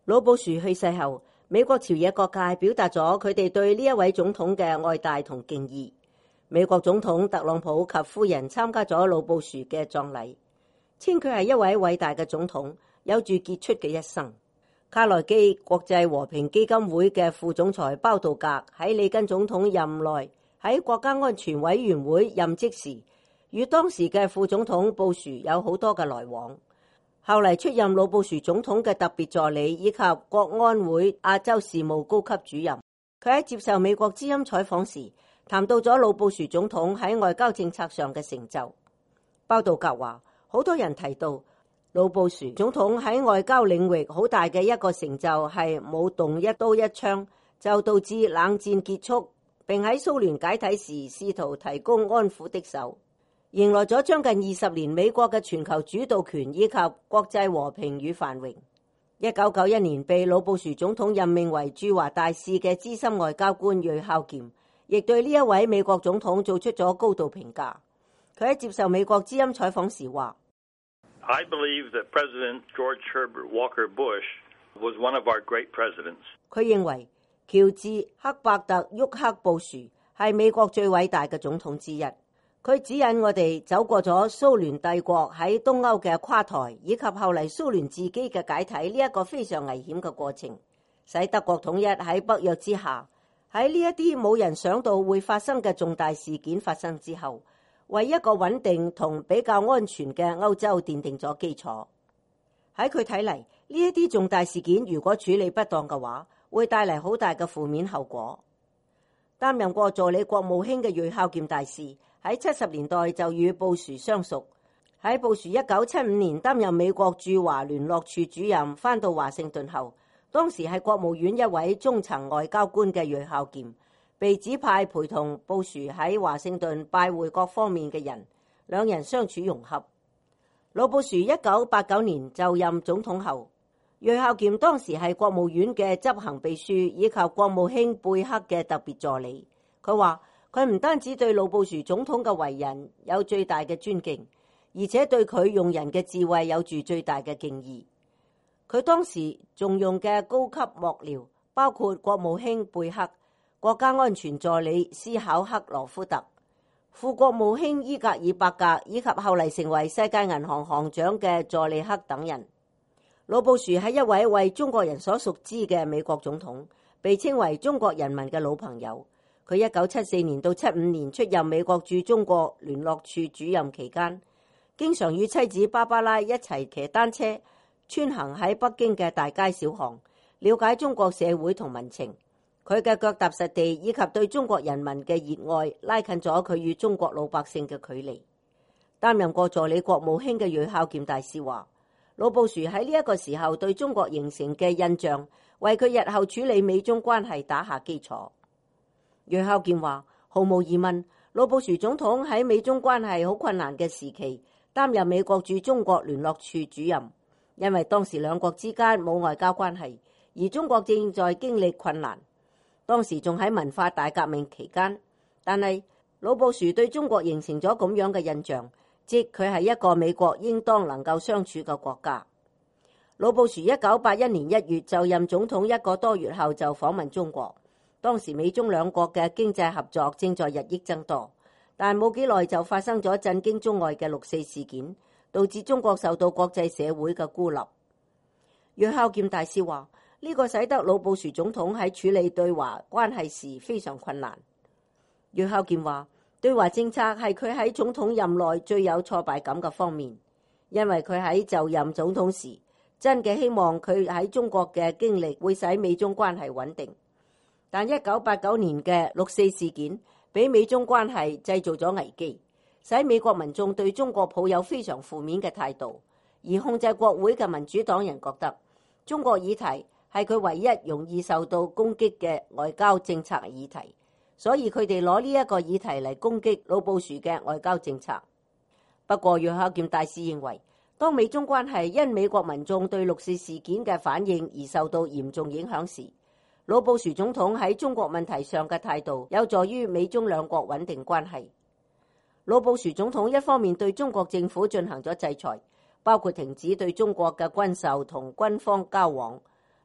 老布殊去世後，美國朝野各界表達咗佢哋對呢一位總統嘅愛戴同敬意。美國總統特朗普及夫人參加咗老布殊嘅葬禮，稱佢係一位偉大嘅總統，有住傑出嘅一生。卡內基國際和平基金會嘅副總裁包道格喺里根總統任內喺國家安全委員會任職時，與當時嘅副總統布殊有好多嘅來往。後嚟出任老布殊總統嘅特別助理以及國安會亞洲事務高級主任。佢喺接受美國之音採訪時，談到咗老布殊總統喺外交政策上嘅成就。包道格話，好多人提到老布殊總統喺外交領域好大嘅一個成就係冇動一刀一槍就導致冷戰結束，並喺蘇聯解體時試圖提供安撫的手。迎來咗將近20年美國嘅全球主導權以及國際和平與繁榮。1991年被老布殊總統任命為駐華大使嘅資深外交官芮孝儉，亦對呢一位美國總統做出咗高度評價。佢喺接受美國之音採訪時話 ：I believe that President George Herbert Walker Bush was one of our great presidents. 佢認為喬治·赫伯特·沃克布殊係美國最偉大嘅總統之一。佢指引我哋走過咗蘇聯帝國喺東歐嘅垮台，以及後嚟蘇聯自己嘅解體呢一個非常危險嘅過程，使德國統一喺北約之下。喺呢一啲冇人想到會發生嘅重大事件發生之後，為一個穩定同比較安全嘅歐洲奠定咗基礎。喺佢睇嚟，呢一啲重大事件如果處理不當嘅話，會帶嚟好大嘅負面後果。擔任過助理國務卿嘅芮孝儉大使喺70年代就與布殊相熟。喺布殊1975年擔任美國駐華聯絡處主任，返到華盛頓後，當時係國務院一位中層外交官嘅芮孝儉被指派陪同布殊喺華盛頓拜會各方面嘅人，兩人相處融洽。老布殊1989年就任總統後，芮孝儉當時係國務院嘅執行秘書以及國務卿貝克嘅特別助理。佢話佢唔單止對老布殊總統嘅為人有最大嘅尊敬，而且對佢用人嘅智慧有住最大嘅敬意。佢當時重用嘅高級幕僚包括國務卿貝克、國家安全助理斯考克羅夫特、副國務卿伊格爾伯格以及後嚟成為世界銀行行長嘅佐利克等人。老布殊係一位為中國人所熟知嘅美國總統，被稱為中國人民嘅老朋友。佢1974年到75年出任美國駐中國聯絡處主任期間，經常與妻子芭芭拉一齊騎單車穿行喺北京嘅大街小巷，了解中國社會同民情。佢嘅腳踏實地以及對中國人民嘅熱愛，拉近咗佢與中國老百姓嘅距離。擔任過助理國務卿嘅芮孝儉大使話，老布殊喺呢一個時候對中國形成嘅印象，為佢日後處理美中關係打下基礎。芮孝儉話，毫無疑問，老布殊總統喺美中關係好困難嘅時期，擔任美國駐中國聯絡處主任，因為當時兩國之間冇外交關係，而中國正在經歷困難。當時仲喺文化大革命期間，但係老布殊對中國形成咗咁樣嘅印象，即佢係一個美國應當能夠相處嘅國家。老布殊1981年1月就任總統1個多月後就訪問中國，當時美中兩國嘅經濟合作正在日益增多，但冇幾耐就發生咗震驚中外嘅6·4事件，導致中國受到國際社會嘅孤立。芮孝儉大使話，呢個使得老布殊總統喺處理對華關係時非常困難。芮孝儉話，對華政策係佢喺總統任內最有挫敗感嘅方面，因為佢喺就任總統時真嘅希望佢喺中國嘅經歷會使美中關係穩定，但1989年嘅6·4事件俾美中關係製造咗危機，使美國民眾對中國抱有非常負面嘅態度，而控制國會嘅民主黨人覺得中國議題係佢唯一容易受到攻擊嘅外交政策議題，所以佢哋攞呢一個議題嚟攻擊老布殊嘅外交政策。不過芮孝儉大使認為，當美中關係因美國民眾對6·4事件嘅反應而受到嚴重影響時，老布殊總統喺中國問題上嘅態度有助於美中兩國穩定關係。老布殊總統一方面對中國政府進行咗制裁，包括停止對中國嘅軍售同軍方交往；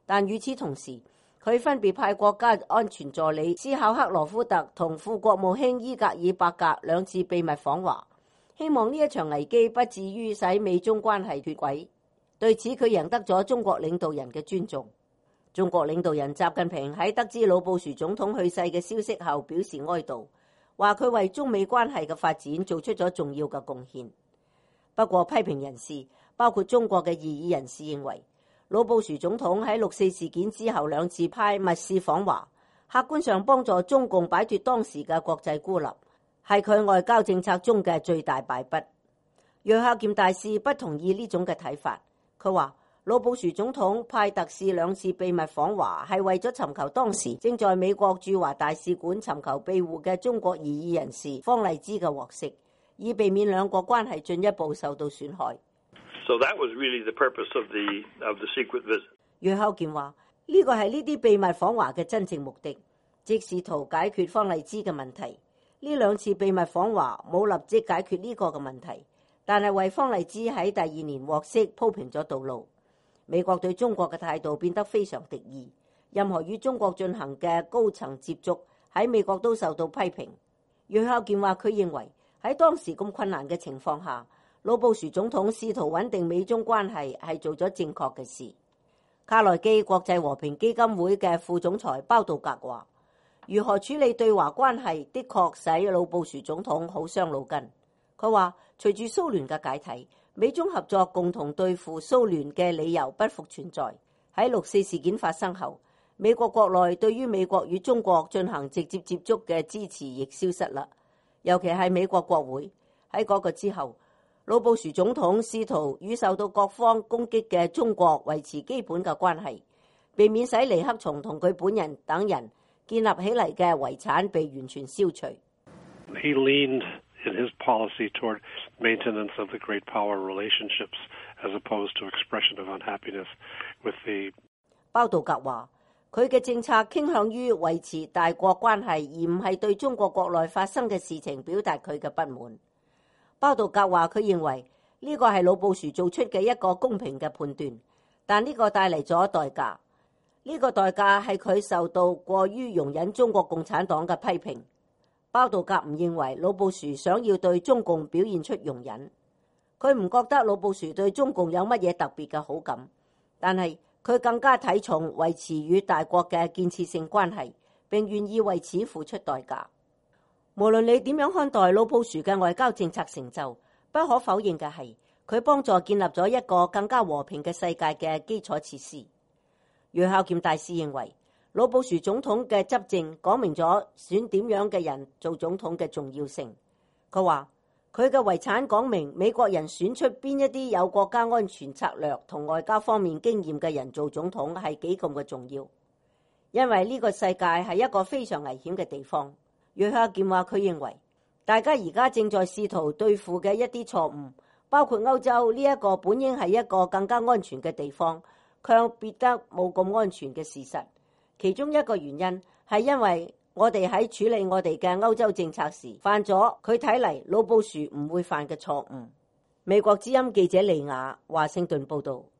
但與此同時，佢分別派國家安全助理斯考克羅夫特同副國務卿伊格爾伯格兩次秘密訪華，希望呢一場危機不至於使美中關係脫軌。對此，佢贏得咗中國領導人嘅尊重。中國領導人習近平喺得知老布殊總統去世嘅消息後表示哀悼，話佢為中美關係嘅發展做出咗重要嘅貢獻。不過批評人士，包括中國嘅異議人士認為，老布殊總統喺6·4事件之後兩次派密使訪華，客觀上幫助中共擺脫當時嘅國際孤立，係佢外交政策中嘅最大敗筆。楊孝儉大使不同意呢種嘅睇法，佢話老布殊總統派特使兩次秘密訪華係為咗尋求當時正在美國駐華大使館尋求庇護嘅中國異議人士方麗芝嘅獲釋，以避免兩國關係進一步受到損害。 So that was really the purpose of the secret visit. 楊孝儉話：呢個係呢啲秘密訪華嘅真正目的，即試圖解決方麗芝嘅問題。呢兩次秘密訪華冇立即解決呢個嘅問題，但係為方麗芝喺第2年獲釋鋪平咗道路。美國對中國嘅態度變得非常敵意，任何與中國進行嘅高層接觸喺美國都受到批評。楊孝儉話：佢認為喺當時咁困難嘅情況下，老布殊總統試圖穩定美中關係係做咗正確嘅事。卡內基國際和平基金會嘅副總裁包道格話：如何處理對華關係的確使老布殊總統好傷腦筋。佢話隨住蘇聯嘅解體，美中合作共同對付蘇聯嘅理由不復存在。喺6·4事件發生後，美國國內對於美國與中國進行直接接觸嘅支持亦消失啦，尤其係美國國會。喺嗰個之後，老布殊總統試圖與受到各方攻擊嘅中國維持基本嘅關係，避免使尼克松同佢本人等人建立起嚟嘅遺產被完全消除。 He leaned in his policy toward maintenance of the great power relationships as opposed to expression of unhappiness with the。 包道格話：佢嘅政策傾向於維持大國關係，而唔係對中國國內發生嘅事情表達佢嘅不滿。包道格話：佢認為呢個係老布殊做出嘅一個公平嘅判斷，但呢個帶嚟咗代價。呢個代價係佢受到過於容忍中國共產黨嘅批評。包道格唔認為老布殊想要對中共表現出容忍，佢唔覺得老布殊對中共有乜嘢特別嘅好感，但係佢更加睇重維持與大國嘅建設性關係，並願意為此付出代價。無論你點樣看待老布殊嘅外交政策成就，不可否認嘅係佢幫助建立咗一個更加和平嘅世界嘅基礎設施。楊孝儉大使認為，老布殊總統嘅執政講明咗選點樣嘅人做總統嘅重要性。佢話佢嘅遺產講明美國人選出邊一啲有國家安全策略同外交方面經驗嘅人做總統係幾咁嘅重要，因為呢個世界係一個非常危險嘅地方。楊孝儉話佢認為大家而家正在試圖對付嘅一啲錯誤，包括歐洲呢一個本應係一個更加安全嘅地方，卻變得冇咁安全嘅事實。其中一個原因係因為我哋喺處理我哋嘅歐洲政策時犯咗佢睇嚟老布殊唔會犯嘅錯誤。美國之音記者利亞華盛頓報道。